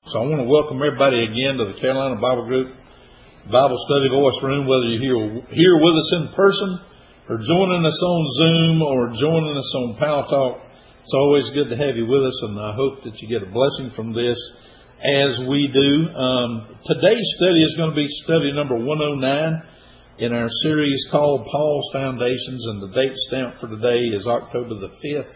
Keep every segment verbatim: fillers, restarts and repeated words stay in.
So I want to welcome everybody again to the Carolina Bible Group Bible Study Voice Room, whether you're here, here with us in person or joining us on Zoom or joining us on Power Talk. It's always good to have you with us, and I hope that you get a blessing from this as we do. Um, today's study is going to be study number one oh nine in our series called Paul's Foundations, and the date stamp for today is October the fifth,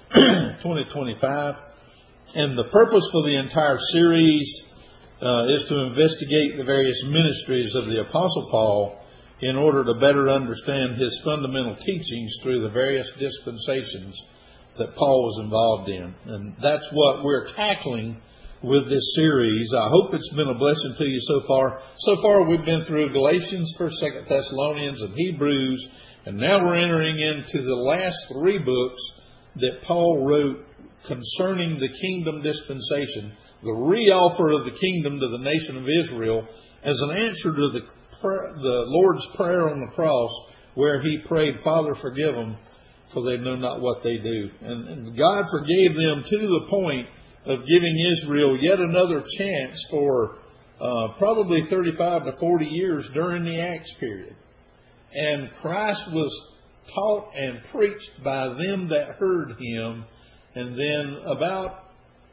twenty twenty-five. And the purpose for the entire series uh, is to investigate the various ministries of the Apostle Paul in order to better understand his fundamental teachings through the various dispensations that Paul was involved in. And that's what we're tackling with this series. I hope it's been a blessing to you so far. So far we've been through Galatians, First, Second Thessalonians, and Hebrews, and now we're entering into the last three books that Paul wrote concerning the kingdom dispensation, the re-offer of the kingdom to the nation of Israel as an answer to the, the Lord's Prayer on the cross, where he prayed, Father, forgive them, for they know not what they do. And, and God forgave them to the point of giving Israel yet another chance for uh, probably thirty-five to forty years during the Acts period. And Christ was taught and preached by them that heard him. And then about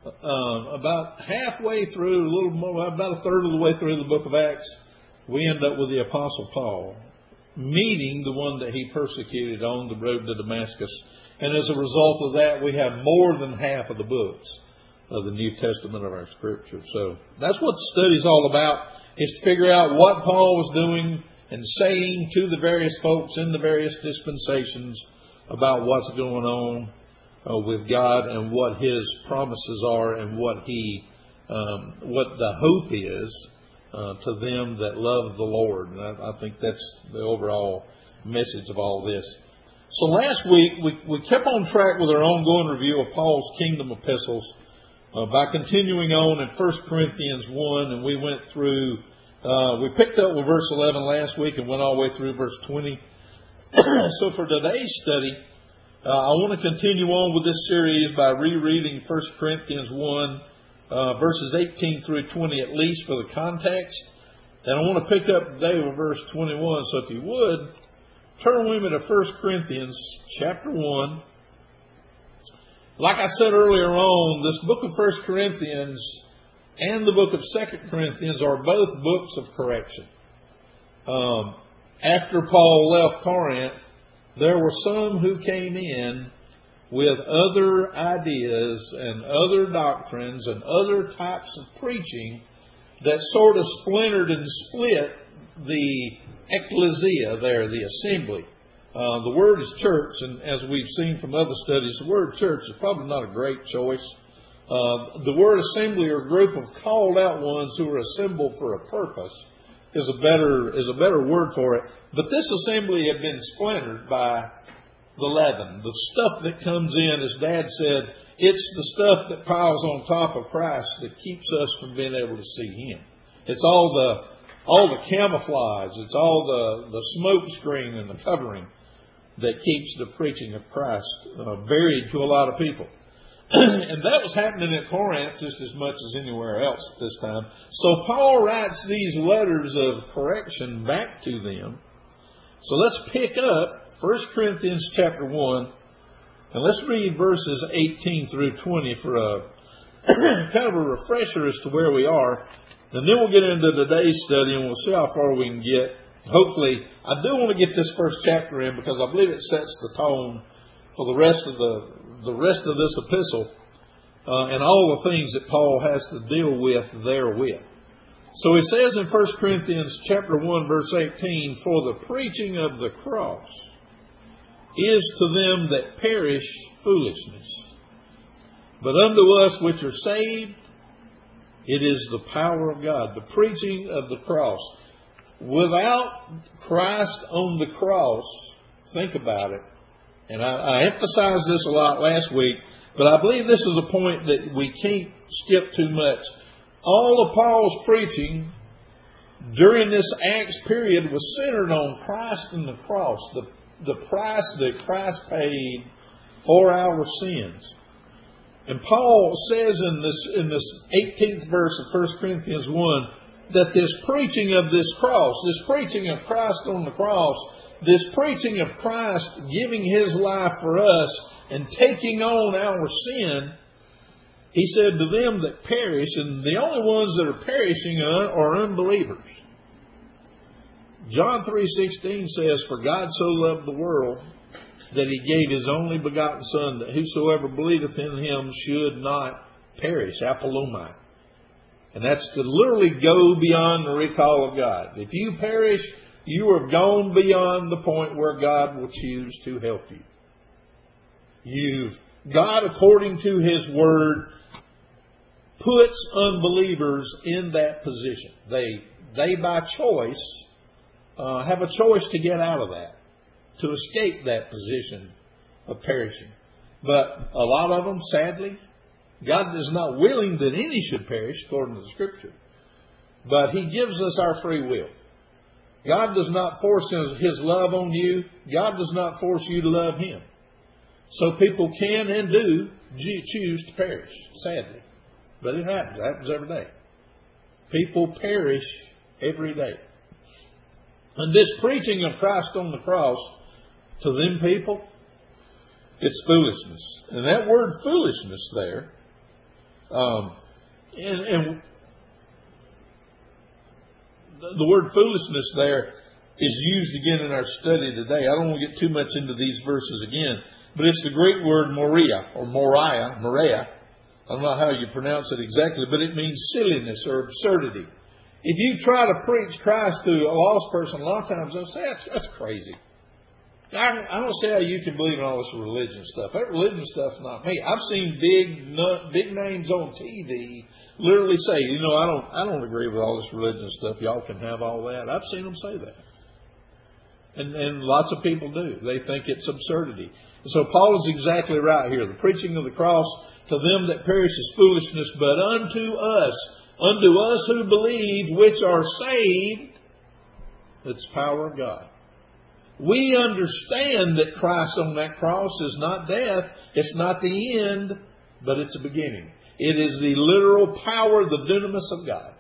uh, about halfway through, a little more, about a third of the way through the book of Acts, we end up with the Apostle Paul meeting the one that he persecuted on the road to Damascus. And as a result of that, we have more than half of the books of the New Testament of our Scripture. So that's what the study's all about, is to figure out what Paul was doing and saying to the various folks in the various dispensations about what's going on Uh, with God and what His promises are and what He, um, what the hope is uh, to them that love the Lord. And I, I think that's the overall message of all this. So last week we, we kept on track with our ongoing review of Paul's kingdom epistles uh, by continuing on in First Corinthians one, and we went through, uh, we picked up with verse eleven last week and went all the way through verse twenty. So for today's study, Uh, I want to continue on with this series by rereading First Corinthians one, uh, verses eighteen through twenty at least for the context. And I want to pick up today with verse twenty-one. So if you would, turn with me to First Corinthians chapter one. Like I said earlier on, this book of First Corinthians and the book of Second Corinthians are both books of correction. Um, after Paul left Corinth, there were some who came in with other ideas and other doctrines and other types of preaching that sort of splintered and split the ecclesia there, the assembly. Uh, the word is church, and as we've seen from other studies, the word church is probably not a great choice. Uh, the word assembly, or group of called out ones who are assembled for a purpose, is a better is a better word for it. But this assembly had been splintered by the leaven, the stuff that comes in, as Dad said, it's the stuff that piles on top of Christ that keeps us from being able to see Him. It's all the all the camouflage, it's all the, the smoke screen and the covering that keeps the preaching of Christ uh, buried to a lot of people. And that was happening at Corinth just as much as anywhere else at this time. So Paul writes these letters of correction back to them. So let's pick up First Corinthians chapter one, and let's read verses eighteen through twenty for a kind of a refresher as to where we are. And then we'll get into today's study and we'll see how far we can get. Hopefully, I do want to get this first chapter in because I believe it sets the tone for the rest of the the rest of this epistle uh, and all the things that Paul has to deal with therewith. So he says in First Corinthians chapter one, verse eighteen, for the preaching of the cross is to them that perish foolishness, but unto us which are saved, it is the power of God. The preaching of the cross. Without Christ on the cross, think about it, and I, I emphasized this a lot last week, but I believe this is a point that we can't skip too much. All of Paul's preaching during this Acts period was centered on Christ and the cross, the, the price that Christ paid for our sins. And Paul says in this in this eighteenth verse of First Corinthians one that this preaching of this cross, this preaching of Christ on the cross, this preaching of Christ giving His life for us and taking on our sin, he said to them that perish, and the only ones that are perishing are unbelievers. John three sixteen says, "For God so loved the world that He gave His only begotten Son, that whosoever believeth in Him should not perish." Apolomai. And that's to literally go beyond the recall of God. If you perish, you have gone beyond the point where God will choose to help you. You've, God, according to His Word, puts unbelievers in that position. They, they by choice, uh, have a choice to get out of that, to escape that position of perishing. But a lot of them, sadly, God is not willing that any should perish, according to the Scripture. But He gives us our free will. God does not force His love on you. God does not force you to love Him. So people can and do choose to perish, sadly. But it happens. It happens every day. People perish every day. And this preaching of Christ on the cross, to them people, it's foolishness. And that word foolishness there, um, and, and the word foolishness there is used again in our study today. I don't want to get too much into these verses again, but it's the Greek word moria, or moria, moria. I don't know how you pronounce it exactly, but it means silliness or absurdity. If you try to preach Christ to a lost person, a lot of times they'll say, that's, that's crazy. I, I don't see how you can believe in all this religion stuff. That religion stuff's not me. I've seen big big names on T V literally say, you know, I don't I don't agree with all this religion stuff. Y'all can have all that. I've seen them say that. And, and lots of people do. They think it's absurdity. So Paul is exactly right here. The preaching of the cross to them that perish is foolishness, but unto us, unto us who believe, which are saved, it's the power of God. We understand that Christ on that cross is not death. It's not the end, but it's a beginning. It is the literal power, the dunamis of God.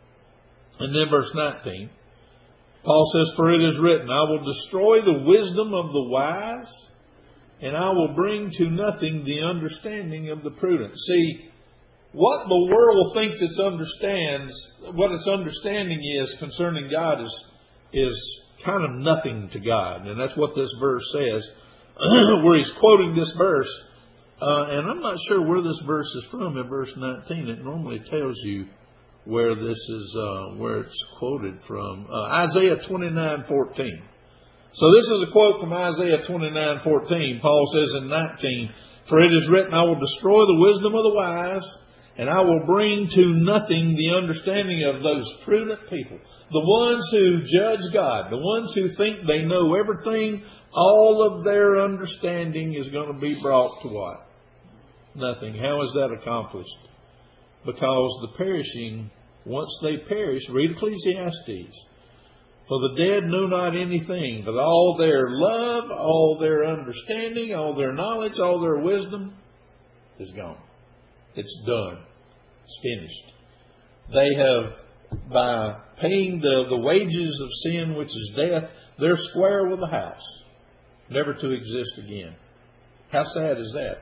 And then verse nineteen, Paul says, "For it is written, I will destroy the wisdom of the wise, and I will bring to nothing the understanding of the prudent." See, what the world thinks it understands, what its understanding is concerning God is, is kind of nothing to God. And that's what this verse says, where he's quoting this verse. Uh, and I'm not sure where this verse is from in verse nineteen. It normally tells you where this is, uh, where it's quoted from. Uh, Isaiah twenty-nine fourteen. So this is a quote from Isaiah twenty-nine fourteen. Paul says in nineteen, "For it is written, I will destroy the wisdom of the wise, and I will bring to nothing the understanding of those prudent people." The ones who judge God, the ones who think they know everything, all of their understanding is going to be brought to what? Nothing. How is that accomplished? Because the perishing, once they perish, read Ecclesiastes. "For the dead know not anything, but all their love, all their understanding, all their knowledge, all their wisdom is gone." It's done. It's finished. They have, by paying the, the wages of sin, which is death, they're square with the house, never to exist again. How sad is that?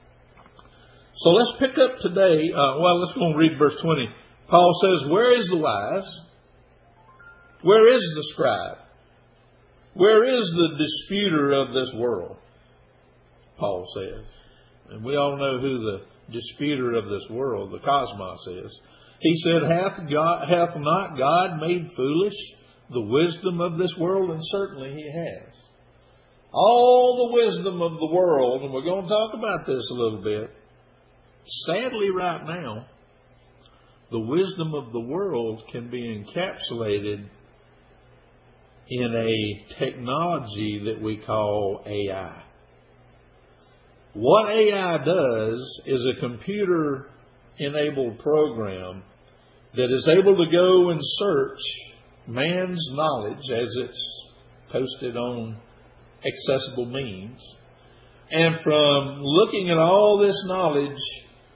So let's pick up today. Uh, well, let's go and read verse twenty. Paul says, "Where is the wise? Where is the scribe? Where is the disputer of this world?" Paul says. And we all know who the disputer of this world, the cosmos, is. He said, hath, God, hath not God made foolish the wisdom of this world? And certainly He has. All the wisdom of the world, and we're going to talk about this a little bit. Sadly, right now, the wisdom of the world can be encapsulated in a technology that we call A I. What A I does is a computer-enabled program that is able to go and search man's knowledge as it's posted on accessible means. And from looking at all this knowledge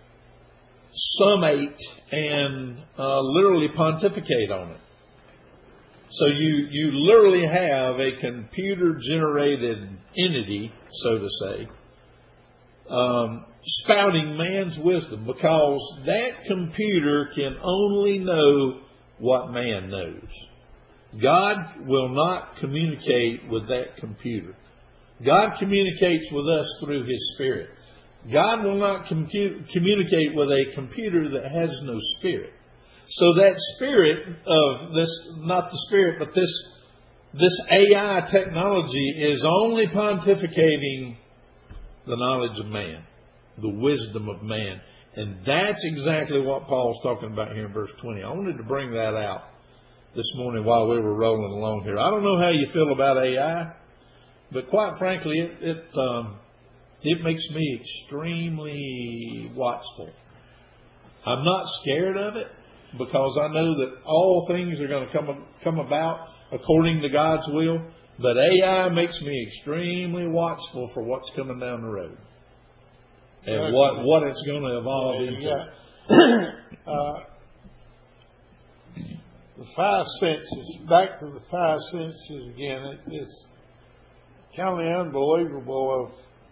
summate and uh, literally pontificate on it. So you, you literally have a computer-generated entity, so to say, um, spouting man's wisdom, because that computer can only know what man knows. God will not communicate with that computer. God communicates with us through His Spirit. God will not compu- communicate with a computer that has no spirit. So that spirit of this, not the spirit, but this, this A I technology is only pontificating the knowledge of man, the wisdom of man. And that's exactly what Paul's talking about here in verse twenty. I wanted to bring that out this morning while we were rolling along here. I don't know how you feel about A I, but quite frankly, it it, um, it makes me extremely watchful. I'm not scared of it, because I know that all things are going to come come about according to God's will. But A I makes me extremely watchful for what's coming down the road and okay. what what it's going to evolve yeah, into. Yeah. uh, the five senses, back to the five senses again. It, it's kind of unbelievable.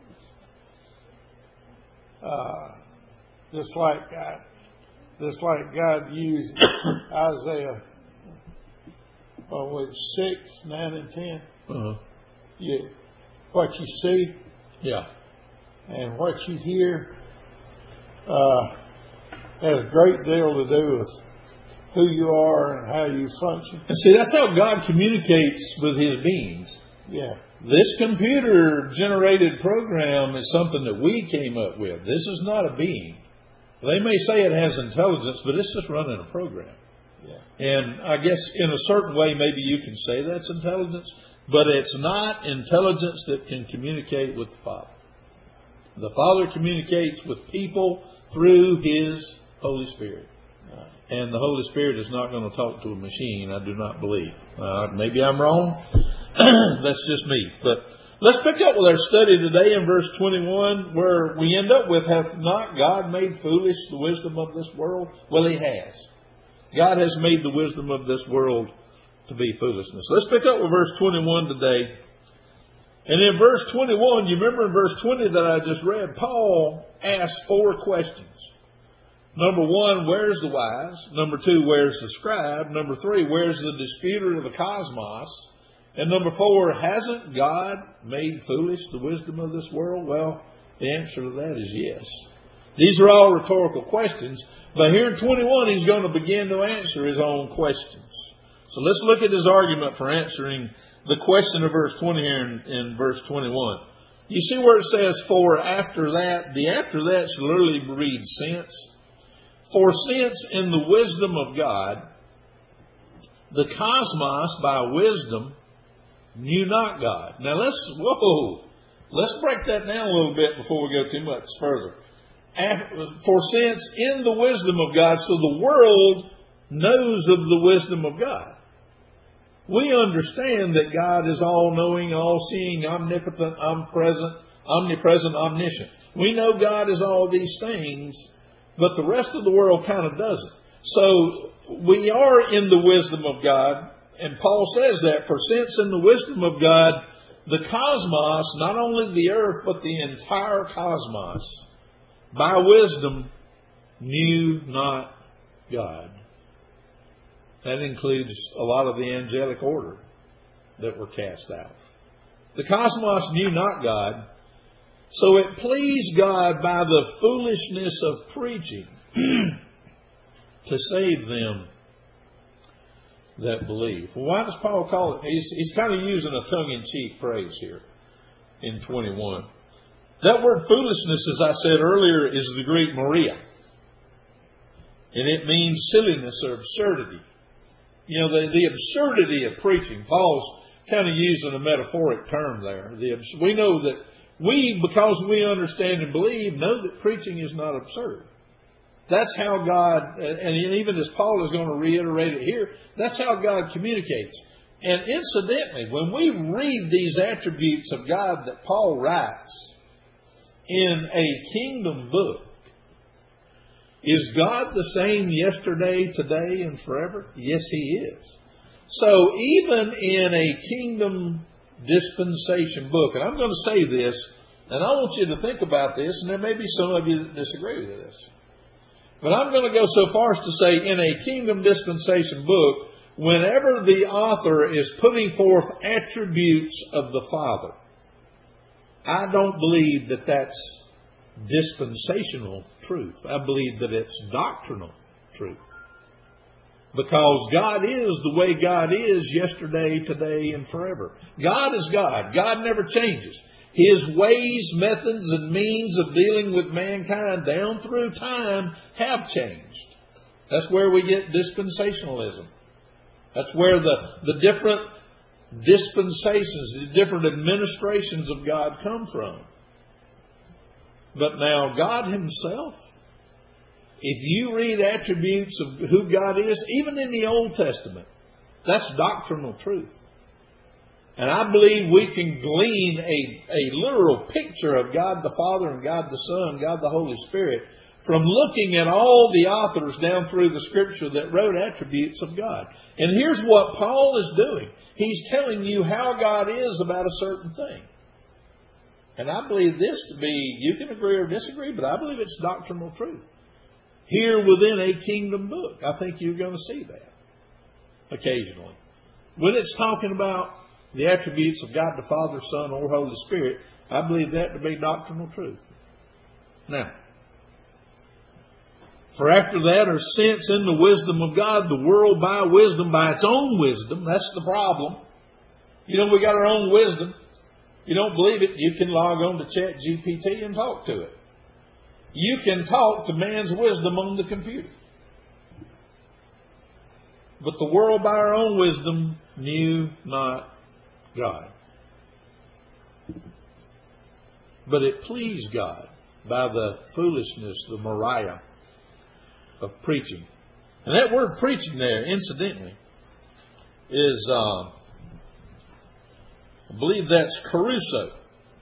Of uh, just like I, just like God used Isaiah, what was it, six, nine, and ten. Uh-huh. You, what you see, yeah, and what you hear, uh, has a great deal to do with who you are and how you function. And see, that's how God communicates with His beings. Yeah. This computer-generated program is something that we came up with. This is not a being. They may say it has intelligence, but it's just running a program. Yeah. And I guess in a certain way, maybe you can say that's intelligence, but it's not intelligence that can communicate with the Father. The Father communicates with people through His Holy Spirit. And the Holy Spirit is not going to talk to a machine, I do not believe. Uh, maybe I'm wrong. That's just me. But let's pick up with our study today in verse twenty-one, where we end up with, hath not God made foolish the wisdom of this world? Well, He has. God has made the wisdom of this world to be foolishness. Let's pick up with verse twenty-one today. And in verse twenty-one, you remember in verse twenty that I just read, Paul asked four questions. Number one, where's the wise? Number two, where's the scribe? Number three, where's the disputer of the cosmos? And number four, hasn't God made foolish the wisdom of this world? Well, the answer to that is yes. These are all rhetorical questions, but here in twenty-one, he's going to begin to answer his own questions. So let's look at his argument for answering the question of verse twenty here in, in verse twenty-one. You see where it says, for after that, the after that should literally read since. For since in the wisdom of God, the cosmos by wisdom knew not God. Now let's, whoa, let's break that down a little bit before we go too much further. For since in the wisdom of God, so the world knows of the wisdom of God. We understand that God is all-knowing, all-seeing, omnipotent, omnipresent, omnipresent, omniscient. We know God is all these things, but the rest of the world kind of doesn't. So we are in the wisdom of God, and Paul says that, for since in the wisdom of God, the cosmos, not only the earth, but the entire cosmos, by wisdom, knew not God. That includes a lot of the angelic order that were cast out. The cosmos knew not God, so it pleased God by the foolishness of preaching to save them that believe. Well, why does Paul call it? He's, he's kind of using a tongue-in-cheek phrase here in twenty-one. That word foolishness, as I said earlier, is the Greek moria. And it means silliness or absurdity. You know, the, the absurdity of preaching. Paul's kind of using a metaphoric term there. The, we know that we, because we understand and believe, know that preaching is not absurd. That's how God, and even as Paul is going to reiterate it here, that's how God communicates. And incidentally, when we read these attributes of God that Paul writes in a kingdom book, Is God the same yesterday, today, and forever? Yes, He is. So even in a kingdom dispensation book, and I'm going to say this, and I want you to think about this, and there may be some of you that disagree with this. But I'm going to go so far as to say in a kingdom dispensation book, whenever the author is putting forth attributes of the Father, I don't believe that that's dispensational truth. I believe that it's doctrinal truth. Because God is the way God is yesterday, today, and forever. God is God. God never changes. His ways, methods, and means of dealing with mankind down through time have changed. That's where we get dispensationalism. That's where the, the different dispensations, the different administrations of God come from. But now God Himself, if you read attributes of who God is, even in the Old Testament, that's doctrinal truth. And I believe we can glean a, a literal picture of God the Father and God the Son and God the Holy Spirit from looking at all the authors down through the Scripture that wrote attributes of God. And here's what Paul is doing. He's telling you how God is about a certain thing. And I believe this to be, you can agree or disagree, but I believe it's doctrinal truth. Here within a kingdom book, I think you're going to see that occasionally. When it's talking about the attributes of God the Father, Son, or Holy Spirit, I believe that to be doctrinal truth. Now, for after that are sense in the wisdom of God, the world by wisdom, by its own wisdom. That's the problem. You know, we got our own wisdom. You don't believe it, you can log on to Chat G P T and talk to it. You can talk to man's wisdom on the computer. But the world by our own wisdom knew not God. But it pleased God by the foolishness, the Moriah of preaching. And that word preaching there, incidentally, is, uh, I believe that's caruso.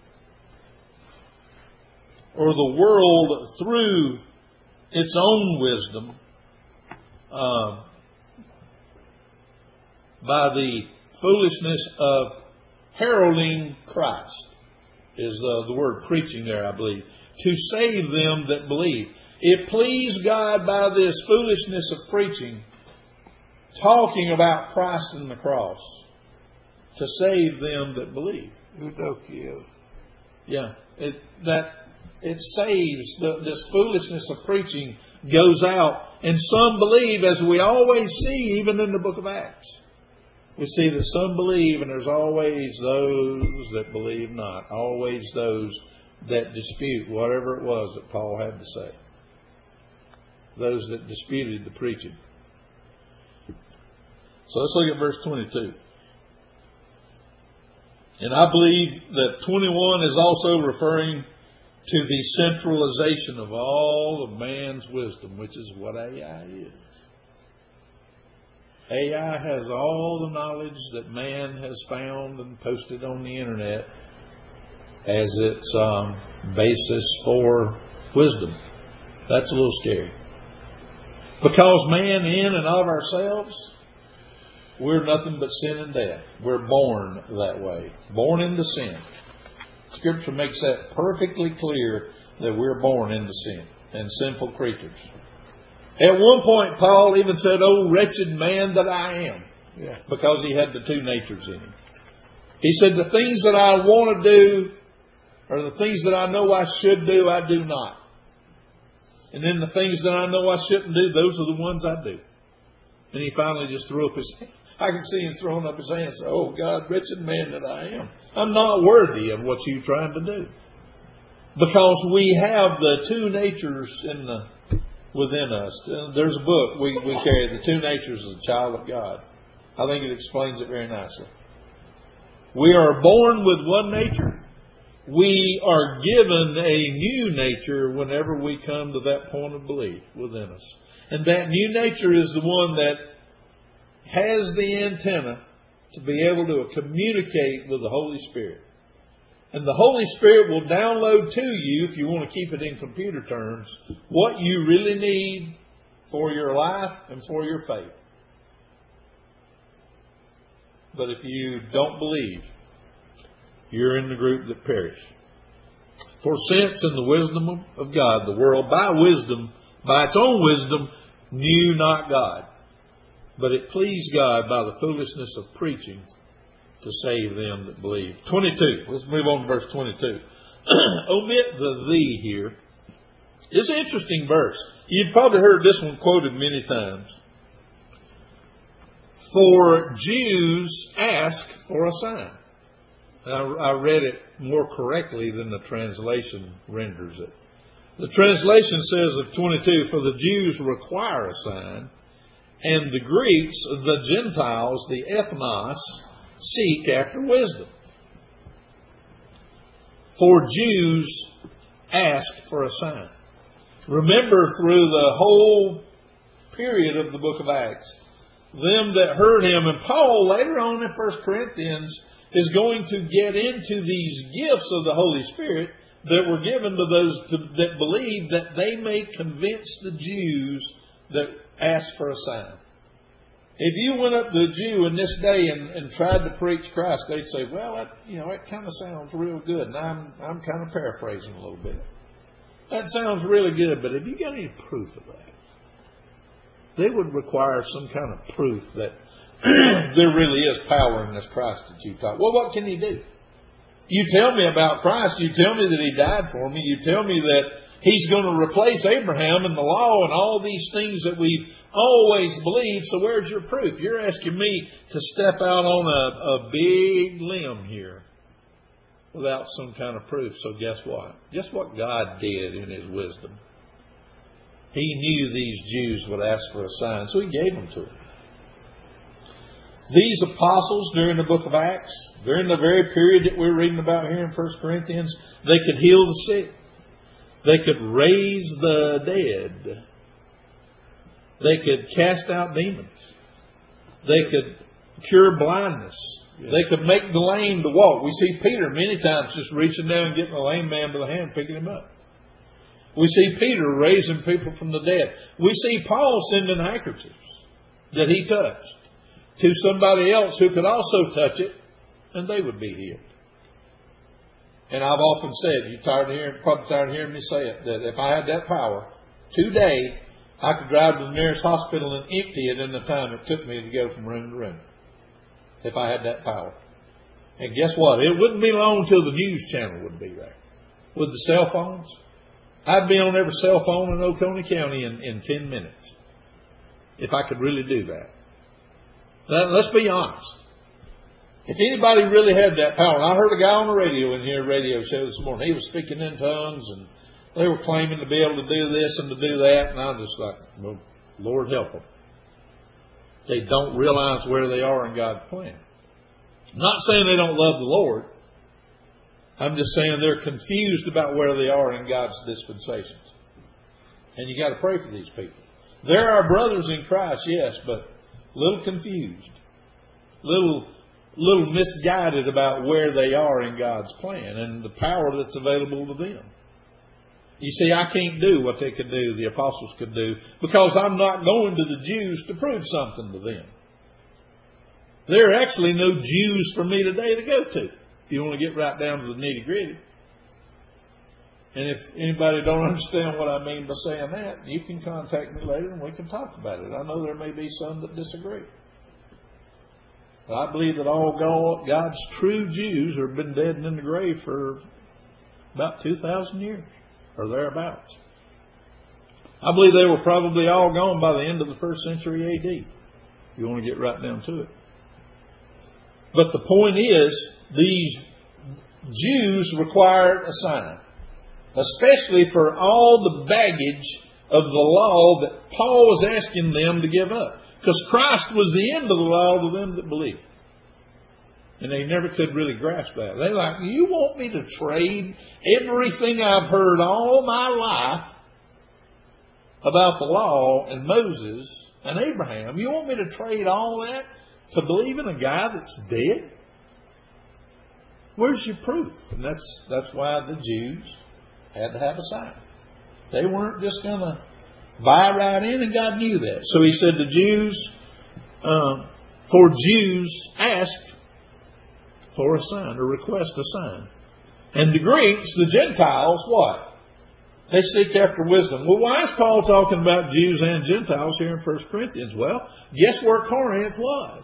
Or the world through its own wisdom uh, by the foolishness of heralding Christ is uh, the word preaching there, I believe. To save them that believe. It pleased God by this foolishness of preaching, talking about Christ and the cross, to save them that believe. Eudokia. Yeah, it, that it saves. The, this foolishness of preaching goes out, and some believe, as we always see, even in the book of Acts. We see that some believe, and there's always those that believe not. Always those that dispute whatever it was that Paul had to say. Those that disputed the preaching. So let's look at verse twenty-two. And I believe that twenty-one is also referring to the centralization of all of man's wisdom, which is what A I is. A I has all the knowledge that man has found and posted on the internet as its um, basis for wisdom. That's a little scary. Because man, in and of ourselves, we're nothing but sin and death. We're born that way. Born into sin. Scripture makes that perfectly clear that we're born into sin and sinful creatures. At one point, Paul even said, "Oh, wretched man that I am." Yeah. Because he had the two natures in him. He said, the things that I want to do, or the things that I know I should do, I do not. And then the things that I know I shouldn't do, those are the ones I do. And he finally just threw up his hand. I can see him throwing up his hands. Oh God, wretched man that I am. I'm not worthy of what you're trying to do. Because we have the two natures in the within us. There's a book we, we carry, The Two Natures of the Child of God. I think it explains it very nicely. We are born with one nature. We are given a new nature whenever we come to that point of belief within us. And that new nature is the one that has the antenna to be able to communicate with the Holy Spirit. And the Holy Spirit will download to you, if you want to keep it in computer terms, what you really need for your life and for your faith. But if you don't believe, you're in the group that perish. For since in the wisdom of God, the world by wisdom, by its own wisdom, knew not God. But it pleased God by the foolishness of preaching to save them that believe. twenty-two. Let's move on to verse twenty-two. Omit the thee here. It's an interesting verse. You've probably heard this one quoted many times. For Jews ask for a sign. I, I read it more correctly than the translation renders it. The translation says of twenty-two, for the Jews require a sign, and the Greeks, the Gentiles, the ethnos, seek after wisdom. For Jews ask for a sign. Remember, through the whole period of the book of Acts, them that heard him, and Paul later on in First Corinthians is going to get into these gifts of the Holy Spirit that were given to those to, that believe, that they may convince the Jews that ask for a sign. If you went up to a Jew in this day and, and tried to preach Christ, they'd say, well, that, you know, that kind of sounds real good. And I'm, I'm kind of paraphrasing a little bit. That sounds really good, but have you got any proof of that? They would require some kind of proof that there really is power in this Christ that you taught. Well, what can you do? You tell me about Christ. You tell me that He died for me. You tell me that He's going to replace Abraham and the law and all these things that we've always believed. So where's your proof? You're asking me to step out on a, a big limb here without some kind of proof. So guess what? Guess what God did in His wisdom? He knew these Jews would ask for a sign, so He gave them to them. These apostles during the book of Acts, during the very period that we're reading about here in First Corinthians, they could heal the sick. They could raise the dead. They could cast out demons. They could cure blindness. Yeah. They could make the lame to walk. We see Peter many times just reaching down and getting a lame man by the hand, picking him up. We see Peter raising people from the dead. We see Paul sending handkerchiefs that he touched to somebody else who could also touch it, and they would be healed. And I've often said, you're tired of hearing, probably tired of hearing me say it, that if I had that power, today I could drive to the nearest hospital and empty it in the time it took me to go from room to room. If I had that power. And guess what? It wouldn't be long till the news channel would be there. With the cell phones, I'd be on every cell phone in Oconee County in, in ten minutes. If I could really do that. Now, let's be honest. If anybody really had that power, and I heard a guy on the radio in here, radio show this morning, he was speaking in tongues, and they were claiming to be able to do this and to do that, and I was just like, well, Lord help them. They don't realize where they are in God's plan. I'm not saying they don't love the Lord. I'm just saying they're confused about where they are in God's dispensations. And you got to pray for these people. They're our brothers in Christ, yes, but a little confused, little little misguided about where they are in God's plan and the power that's available to them. You see, I can't do what they could do, the apostles could do, because I'm not going to the Jews to prove something to them. There are actually no Jews for me today to go to, if you want to get right down to the nitty gritty. And if anybody don't understand what I mean by saying that, you can contact me later and we can talk about it. I know there may be some that disagree. But I believe that all God's true Jews have been dead and in the grave for about two thousand years, or thereabouts. I believe they were probably all gone by the end of the first century A D, if you want to get right down to it. But the point is, these Jews required a sign, especially for all the baggage of the law that Paul was asking them to give up. Because Christ was the end of the law to them that believed. And they never could really grasp that. They're like, you want me to trade everything I've heard all my life about the law and Moses and Abraham? You want me to trade all that to believe in a guy that's dead? Where's your proof? And that's that's why the Jews had to have a sign. They weren't just going to buy right in, and God knew that. So He said the Jews, uh, for Jews, ask for a sign, or request a sign. And the Greeks, the Gentiles, what? They seek after wisdom. Well, why is Paul talking about Jews and Gentiles here in First Corinthians? Well, guess where Corinth was?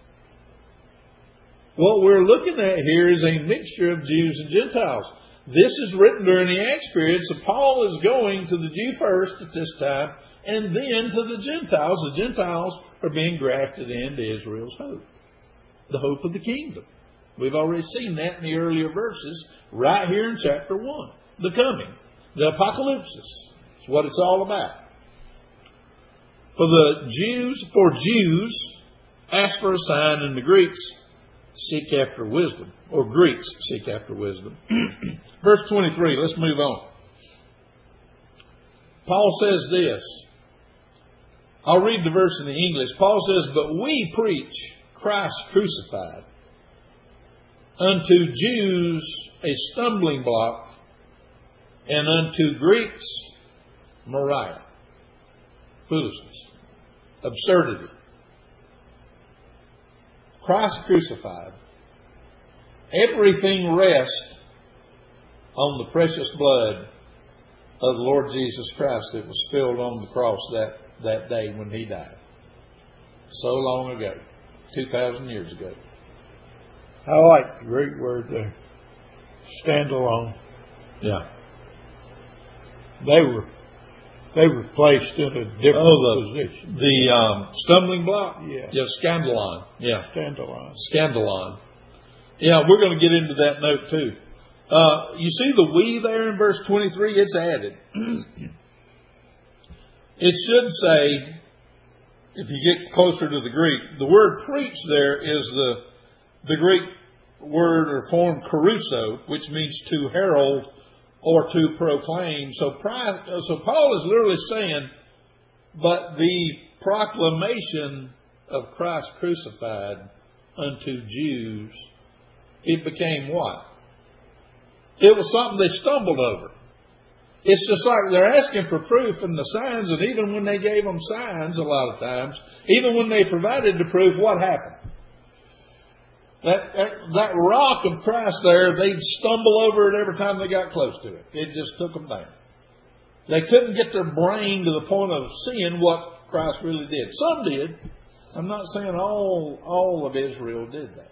What we're looking at here is a mixture of Jews and Gentiles. This is written during the Acts period, so Paul is going to the Jew first at this time, and then to the Gentiles. The Gentiles are being grafted into Israel's hope, the hope of the kingdom. We've already seen that in the earlier verses, right here in chapter one. The coming, the apocalypse, is what it's all about. For the Jews, for Jews, ask for a sign, and the Greeks seek after wisdom, or Greeks seek after wisdom. Verse twenty-three, let's move on. Paul says this. I'll read the verse in the English. Paul says, but we preach Christ crucified, unto Jews a stumbling block, and unto Greeks Moriah, foolishness, absurdity. Christ crucified. Everything rests on the precious blood of the Lord Jesus Christ that was spilled on the cross that, that day when He died. So long ago. two thousand years ago. I like the Greek word there. Stand alone. Yeah. They were they were placed in a different oh, the, position. The um, stumbling block? Yeah. Yeah, scandalon. Yeah. Scandalon. Scandalon. Yeah, we're going to get into that note too. Uh, you see the we there in verse twenty-three? It's added. It should say, if you get closer to the Greek, the word preach there is the the Greek word or form caruso, which means to herald or to proclaim. So, so Paul is literally saying, but the proclamation of Christ crucified unto Jews, it became what? It was something they stumbled over. It's just like they're asking for proof and the signs, and even when they gave them signs a lot of times, even when they provided the proof, what happened? That, that, that rock of Christ there, they'd stumble over it every time they got close to it. It just took them down. They couldn't get their brain to the point of seeing what Christ really did. Some did. I'm not saying all, all of Israel did that.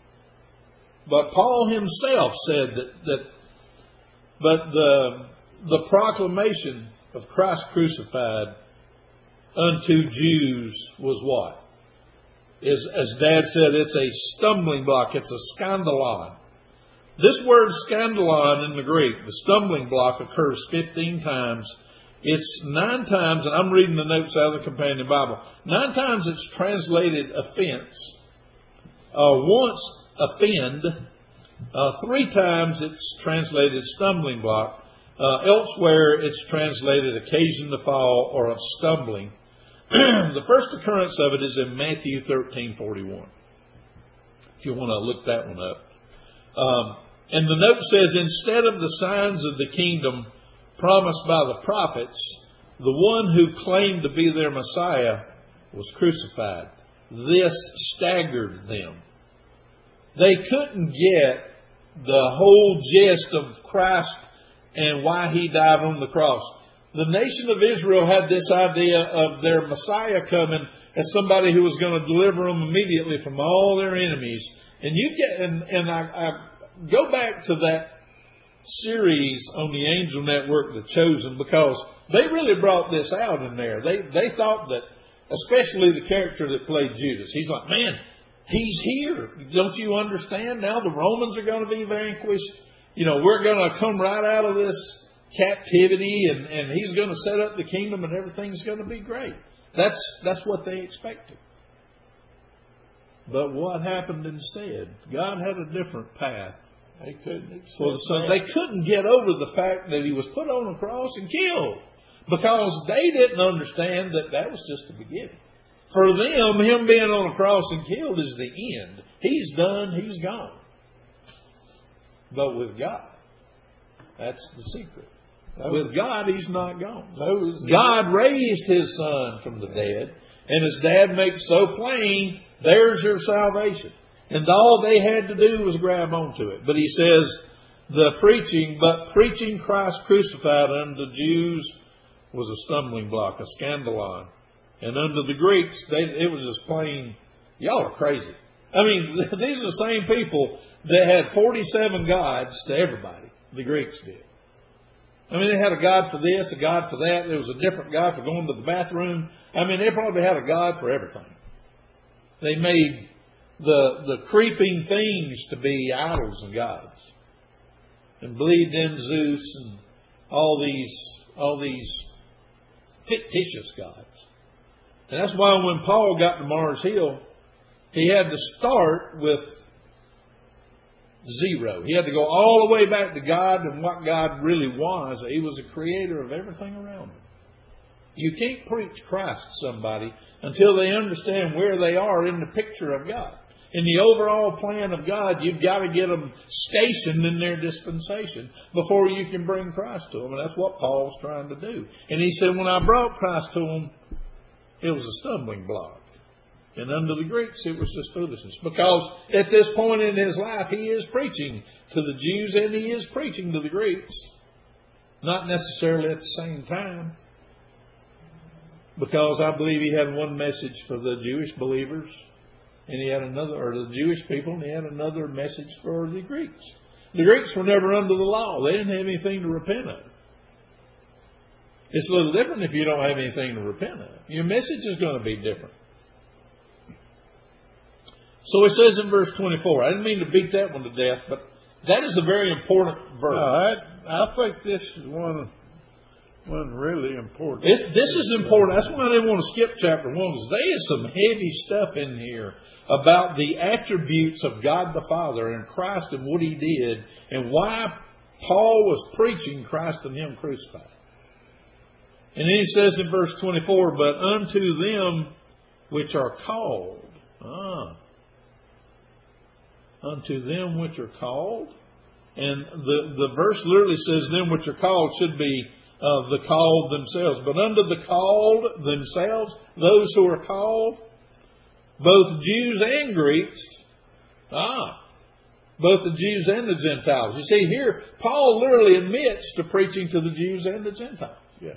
But Paul himself said that, that but the, the proclamation of Christ crucified unto Jews was what? Is, as Dad said, it's a stumbling block. It's a scandalon. This word scandalon in the Greek, the stumbling block, occurs fifteen times. It's nine times, and I'm reading the notes out of the Companion Bible, nine times it's translated offense. Uh, once offend. Uh, three times it's translated stumbling block. Uh, elsewhere it's translated occasion to fall or a stumbling. The first occurrence of it is in Matthew thirteen forty-one. If you want to look that one up. Um, and the note says, instead of the signs of the kingdom promised by the prophets, the one who claimed to be their Messiah was crucified. This staggered them. They couldn't get the whole gist of Christ and why He died on the cross. The nation of Israel had this idea of their Messiah coming as somebody who was going to deliver them immediately from all their enemies. And you get, and, and I, I go back to that series on the Angel Network, The Chosen, because they really brought this out in there. They they thought that, especially the character that played Judas, he's like, man, He's here. Don't you understand? Now the Romans are going to be vanquished. You know, we're going to come right out of this captivity, and, and He's going to set up the kingdom, and everything's going to be great. That's that's what they expected. But what happened instead? God had a different path. They couldn't For the Son. They couldn't get over the fact that He was put on a cross and killed, because they didn't understand that that was just the beginning. For them, Him being on a cross and killed is the end. He's done. He's gone. but with God. That's the secret. Those, With God, He's not gone. those, God raised His Son from the dead, and His Dad makes so plain, there's your salvation. And all they had to do was grab onto it. But He says, the preaching, but preaching Christ crucified unto the Jews was a stumbling block, a scandalon. And unto the Greeks, they, it was just plain, y'all are crazy. I mean, these are the same people that had forty-seven gods to everybody. The Greeks did. I mean, they had a god for this, a god for that. There was a different god for going to the bathroom. I mean, they probably had a god for everything. They made the the creeping things to be idols and gods, and believed in Zeus and all these all these fictitious gods. And that's why when Paul got to Mars Hill, he had to start with zero. He had to go all the way back to God and what God really was. He was the creator of everything around him. You can't preach Christ to somebody until they understand where they are in the picture of God. In the overall plan of God, you've got to get them stationed in their dispensation before you can bring Christ to them. And that's what Paul's trying to do. And he said, when I brought Christ to them, it was a stumbling block. And unto the Greeks, it was just foolishness. Because at this point in his life, he is preaching to the Jews and he is preaching to the Greeks. Not necessarily at the same time. Because I believe he had one message for the Jewish believers, and he had another, or the Jewish people, and he had another message for the Greeks. The Greeks were never under the law. They didn't have anything to repent of. It's a little different if you don't have anything to repent of. Your message is going to be different. So it says in verse twenty-four, I didn't mean to beat that one to death, but that is a very important verse. No, I, I think this is one, one really important. This, this is important. That's why I didn't want to skip chapter one, because there is some heavy stuff in here about the attributes of God the Father and Christ and what He did and why Paul was preaching Christ and Him crucified. And then he says in verse twenty-four, but unto them which are called. Ah. Unto them which are called. And the, the verse literally says them which are called should be uh, the called themselves. But unto the called themselves, those who are called, both Jews and Greeks, ah, both the Jews and the Gentiles. You see here, Paul literally admits to preaching to the Jews and the Gentiles. Yeah.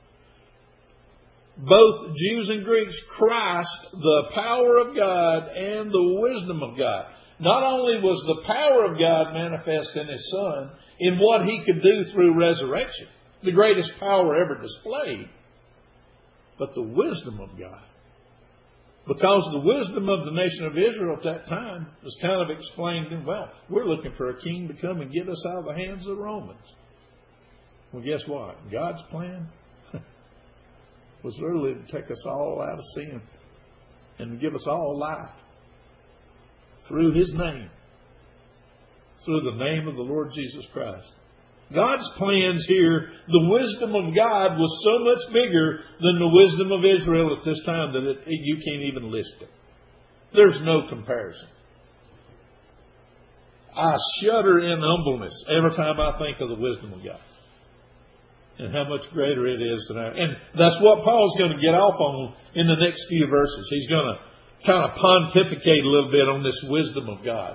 Both Jews and Greeks, Christ, the power of God and the wisdom of God. Not only was the power of God manifest in His Son in what He could do through resurrection, the greatest power ever displayed, but the wisdom of God. Because the wisdom of the nation of Israel at that time was kind of explained in, well, we're looking for a king to come and get us out of the hands of the Romans. Well, guess what? God's plan was literally to take us all out of sin and to give us all life. Through His name. Through the name of the Lord Jesus Christ. God's plans here, the wisdom of God was so much bigger than the wisdom of Israel at this time that it, you can't even list it. There's no comparison. I shudder in humbleness every time I think of the wisdom of God. And how much greater it is than I. And that's what Paul's going to get off on in the next few verses. He's going to kind of pontificate a little bit on this wisdom of God.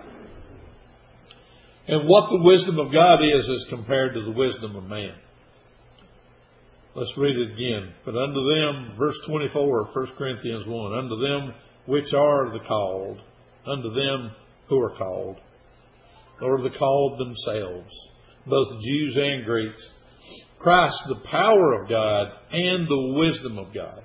And what the wisdom of God is as compared to the wisdom of man. Let's read it again. But unto them, verse twenty-four, First Corinthians one, unto them which are the called, unto them who are called, or the called themselves, both Jews and Greeks, Christ, the power of God and the wisdom of God.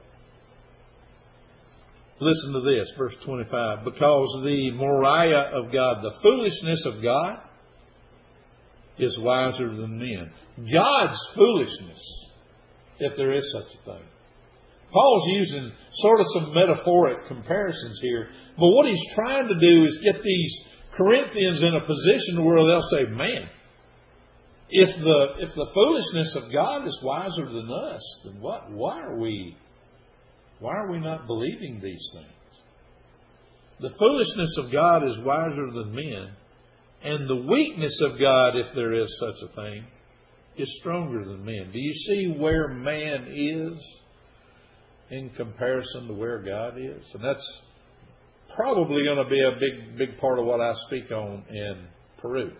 Listen to this, verse twenty-five. Because the Moriah of God, the foolishness of God, is wiser than men. God's foolishness, if there is such a thing. Paul's using sort of some metaphoric comparisons here. But what he's trying to do is get these Corinthians in a position where they'll say, man, if the, if the foolishness of God is wiser than us, then what? Why are we... Why are we not believing these things? The foolishness of God is wiser than men, And the weakness of God, if there is such a thing, is stronger than men. Do you see where man is in comparison to where God is? And that's probably going to be a big, big part of what I speak on in Peru,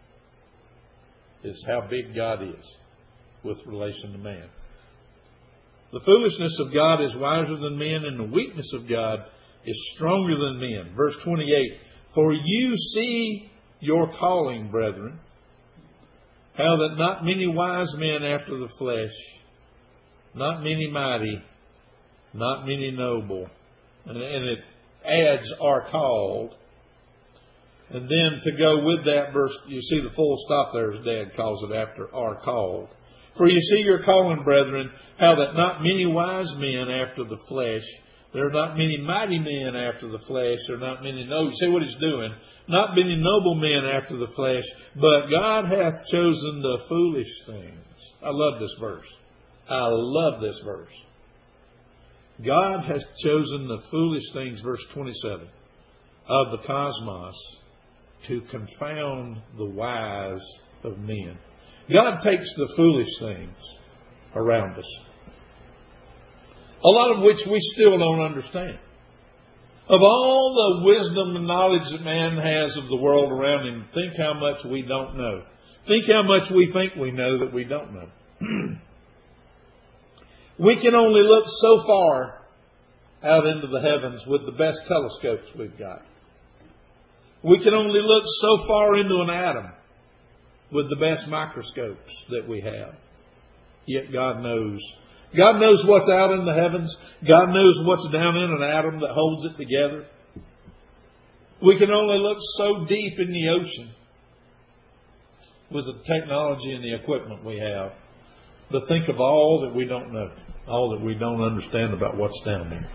is how big God is with relation to man. The foolishness of God is wiser than men, and the weakness of God is stronger than men. Verse twenty-eight, for you see your calling, brethren, how that not many wise men after the flesh, not many mighty, not many noble, and, and it adds are called. And then to go with that verse, you see the full stop there as Dad calls it after are called. For you see your calling, brethren, how that not many wise men after the flesh, there are not many mighty men after the flesh, there are not many noble. See what he's doing? Not many noble men after the flesh, but God hath chosen the foolish things. I love this verse. I love this verse. God has chosen the foolish things, verse twenty-seven, of the cosmos to confound the wise of men. God takes the foolish things around us, a lot of which we still don't understand. Of all the wisdom and knowledge that man has of the world around him, think how much we don't know. Think how much we think we know that we don't know. We can only look so far out into the heavens with the best telescopes we've got. We can only look so far into an atom with the best microscopes that we have. Yet God knows. God knows what's out in the heavens. God knows what's down in an atom that holds it together. We can only look so deep in the ocean with the technology and the equipment we have. But think of all that we don't know, all that we don't understand about what's down there.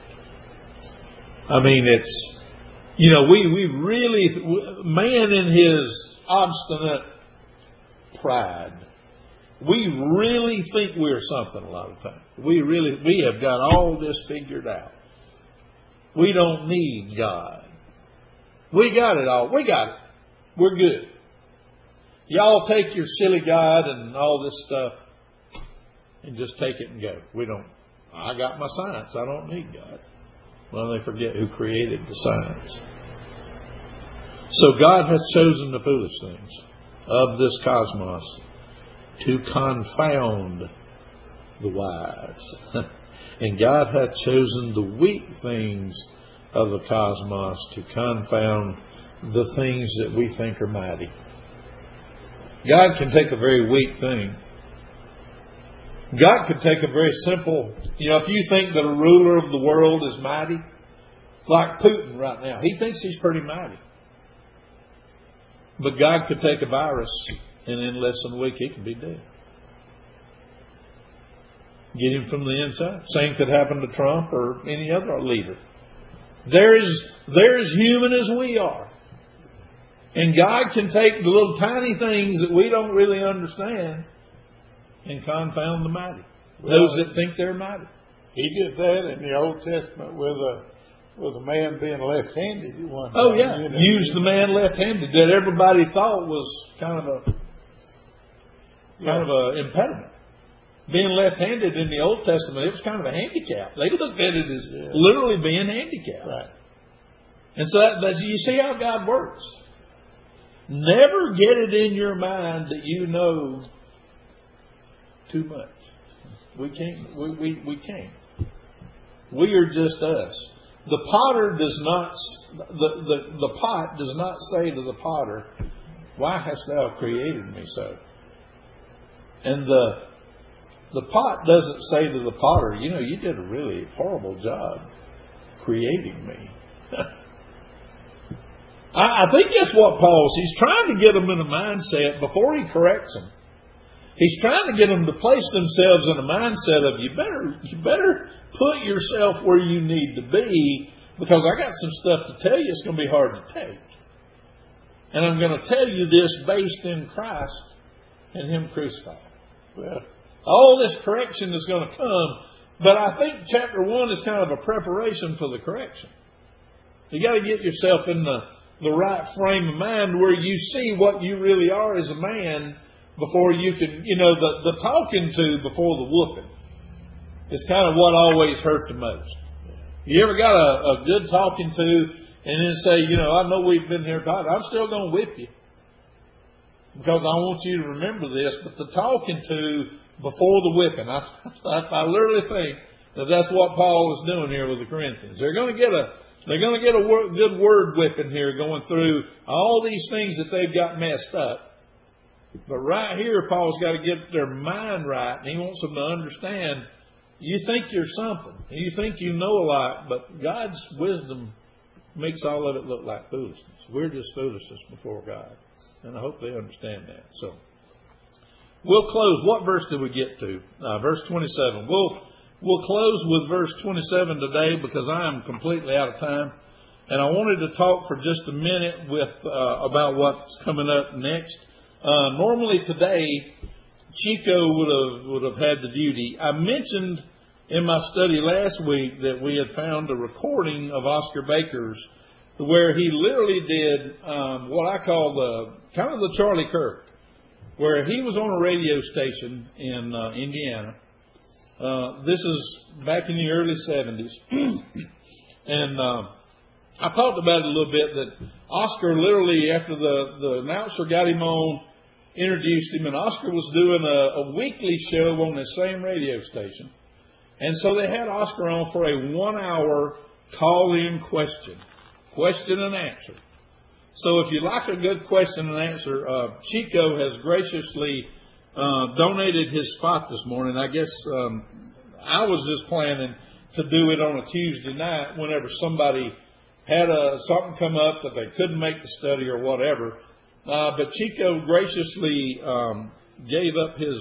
I mean, it's, you know, we, we really, man in his obstinate pride, we really think we're something a lot of times. We really, we have got all this figured out. We don't need God. We got it all. We got it. We're good. Y'all take your silly God and all this stuff and just take it and go. We don't, I got my science. I don't need God. Well, they forget who created the science. So God has chosen the foolish things of this cosmos to confound the wise. And God hath chosen the weak things of the cosmos to confound the things that we think are mighty. God can take a very weak thing. God could take a very simple, you know, if you think that a ruler of the world is mighty, like Putin right now, he thinks he's pretty mighty. But God could take a virus, and in less than a week, he could be dead. Get him from the inside. Same could happen to Trump or any other leader. They're as, they're as human as we are. And God can take the little tiny things that we don't really understand and confound the mighty. Well, those that think they're mighty. He did that in the Old Testament with a with a man being left-handed at one time. Oh yeah, you know? Used the man left-handed that everybody thought was kind of a kind yeah. of a impediment. Being left-handed in the Old Testament, it was kind of a handicap. They looked at it as yeah. literally being handicapped. Right. And so that, that, you see how God works. Never get it in your mind that you know too much. We can't. We, we, we can't. We are just us. The potter does not. The, the, the pot does not say to the potter, "Why hast thou created me so?" And the the pot doesn't say to the potter, "You know, you did a really horrible job creating me." I, I think that's what Paul's. He's trying to get them in a mindset before he corrects them. He's trying to get them to place themselves in a mindset of you better you better put yourself where you need to be, because I got some stuff to tell you. It's going to be hard to take, and I'm going to tell you this based in Christ and Him crucified. Well, all this correction is going to come, but I think chapter one is kind of a preparation for the correction. You got to get yourself in the the right frame of mind where you see what you really are as a man before you can, you know, the, the talking to before the whooping is kind of what always hurt the most. You ever got a, a good talking to and then say, you know, I know we've been here talking, I'm still going to whip you because I want you to remember this, but the talking to before the whipping, I, I, I literally think that that's what Paul was doing here with the Corinthians. They're going to get a They're going to get a wor- good word whipping here going through all these things that they've got messed up. But right here, Paul's got to get their mind right, and he wants them to understand, you think you're something. You think you know a lot, but God's wisdom makes all of it look like foolishness. We're just foolishness before God. And I hope they understand that. So, we'll close. What verse did we get to? Uh, verse twenty-seven. We'll... We'll close with verse twenty-seven today because I am completely out of time. And I wanted to talk for just a minute with uh, about what's coming up next. Uh, normally today, Chico would have would have had the duty. I mentioned in my study last week that we had found a recording of Oscar Baker's where he literally did um, what I call the kind of the Charlie Kirk, where he was on a radio station in uh, Indiana. Uh, this is back in the early seventies. and uh, I talked about it a little bit that Oscar literally, after the, the announcer got him on, introduced him, and Oscar was doing a, a weekly show on the same radio station. And so they had Oscar on for a one-hour call-in question, question and answer. So if you like a good question and answer, uh, Chico has graciously Uh, donated his spot this morning. I guess um, I was just planning to do it on a Tuesday night whenever somebody had a, something come up that they couldn't make the study or whatever. Uh, but Chico graciously um, gave up his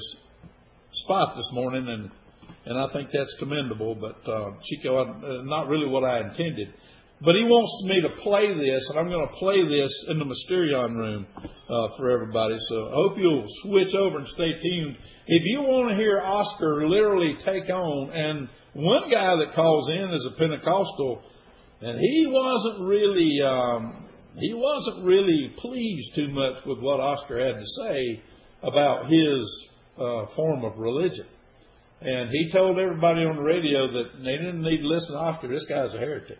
spot this morning, and and I think that's commendable. But uh, Chico, uh, not really what I intended. But he wants me to play this, and I'm going to play this in the Mysterion room uh, for everybody. So I hope you'll switch over and stay tuned. If you want to hear Oscar literally take on, and one guy that calls in is a Pentecostal, and he wasn't really um, he wasn't really pleased too much with what Oscar had to say about his uh, form of religion. And he told everybody on the radio that they didn't need to listen to Oscar. This guy's a heretic.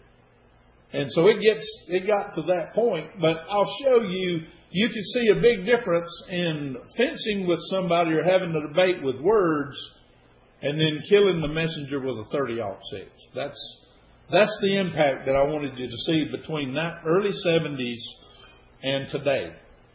And so it gets it got to that point, but I'll show you, you can see a big difference in fencing with somebody or having a debate with words and then killing the messenger with a thirty aught six. That's that's the impact that I wanted you to see between that early seventies and today.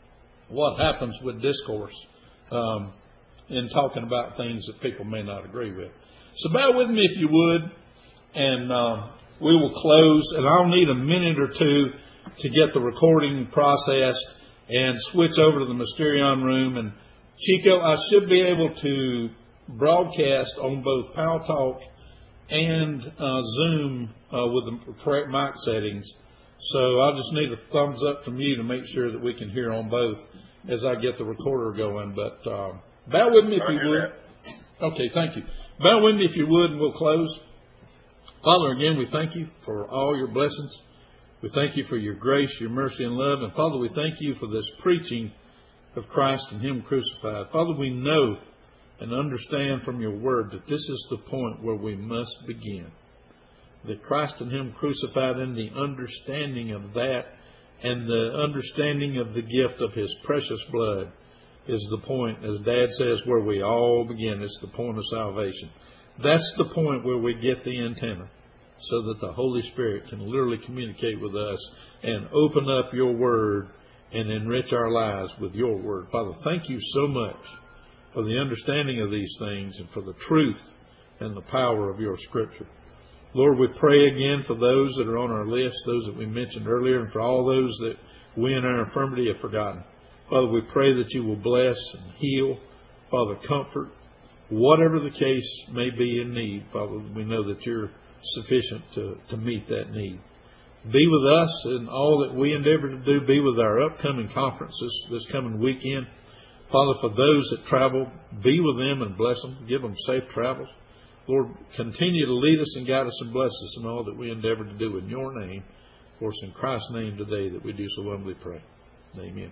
What happens with discourse um, in talking about things that people may not agree with. So bear with me if you would, and um, we will close, and I'll need a minute or two to get the recording processed and switch over to the Mysterion room. And Chico, I should be able to broadcast on both Pal Talk and uh, Zoom uh, with the correct mic settings. So I'll just need a thumbs up from you to make sure that we can hear on both as I get the recorder going. But uh, bear with me if you would. Okay, thank you. Bear with me if you would, and we'll close. Father, again, we thank you for all your blessings. We thank you for your grace, your mercy, and love. And Father, we thank you for this preaching of Christ and Him crucified. Father, we know and understand from your word that this is the point where we must begin. That Christ and Him crucified, and the understanding of that and the understanding of the gift of His precious blood is the point, as Dad says, where we all begin. It's the point of salvation. That's the point where we get the antenna so that the Holy Spirit can literally communicate with us and open up your word and enrich our lives with your word. Father, thank you so much for the understanding of these things and for the truth and the power of your scripture. Lord, we pray again for those that are on our list, those that we mentioned earlier, and for all those that we in our infirmity have forgotten. Father, we pray that you will bless and heal, Father, comfort, whatever the case may be in need. Father, we know that you're sufficient to, to meet that need. Be with us in all that we endeavor to do. Be with our upcoming conferences this coming weekend. Father, for those that travel, be with them and bless them. Give them safe travels. Lord, continue to lead us and guide us and bless us in all that we endeavor to do in your name. For it's in Christ's name today that we do so humbly pray. Amen.